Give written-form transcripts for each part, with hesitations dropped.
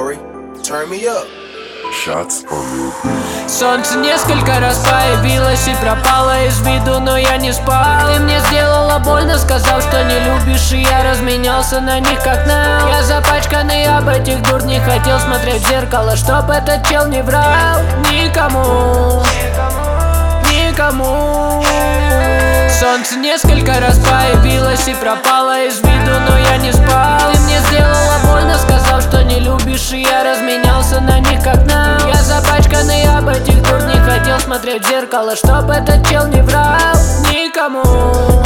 Lori, turn me up. Солнце несколько раз появилось и пропало из виду, но я не спал. Ты мне сделала больно, сказал, что не любишь, и я разменялся на них как на. Я запачканный об этих дур, не хотел смотреть в зеркало, чтоб этот чел не врал никому. Солнце несколько раз появилось и пропало из виду, но я не спал. Ты мне сделала больно, сказал, что не любишь, и я разменялся на них как на. Я запачканный об этих дур, не хотел смотреть в зеркало, чтоб этот чел не врал никому.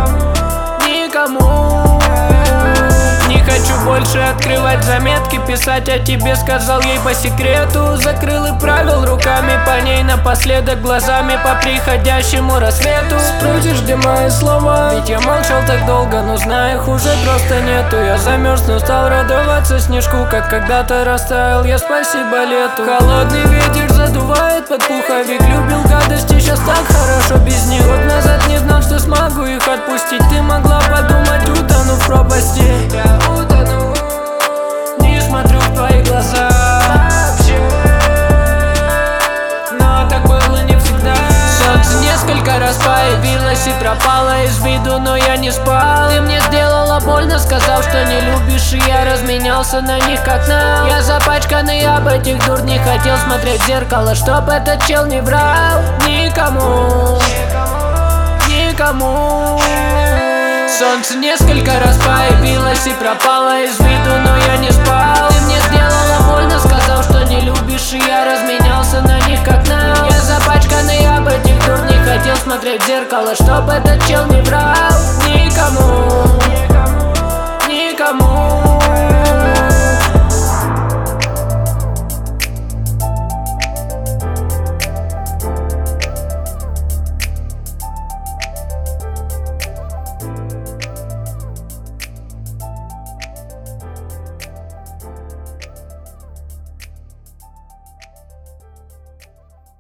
Не хочу больше открывать заметки, писать о тебе сказал ей по секрету. Закрыл и правил руками по ней напоследок, глазами по приходящему рассвету. Спросишь, где мои слова? Ведь я молчал так долго, но знаю, их уже просто нету. Я замерз, но стал радоваться снежку, как когда-то растаял я, спасибо лету. Холодный ветер задувает под пуховик, любил гадости, сейчас так хорошо без них. Год назад не знал, что смогу их отпустить. Ты могла подумать, утону в пропасти. Не смотрю в твои глаза вообще, но так было не всегда. Солнце несколько раз появилось и пропало из виду, но я не спал. Ты мне сделала больно, сказал, что не любишь, и я разменялся на них как на. Я запачканный об этих дур, не хотел смотреть в зеркало, чтоб этот чел не врал никому. Солнце несколько раз появилось и пропало из виду, но я не спал. Ты мне сделала больно, сказал, что не любишь, и я разменялся на них как на. Я запачканный об этих дур, не хотел смотреть в зеркало, чтоб этот чел не врал никому.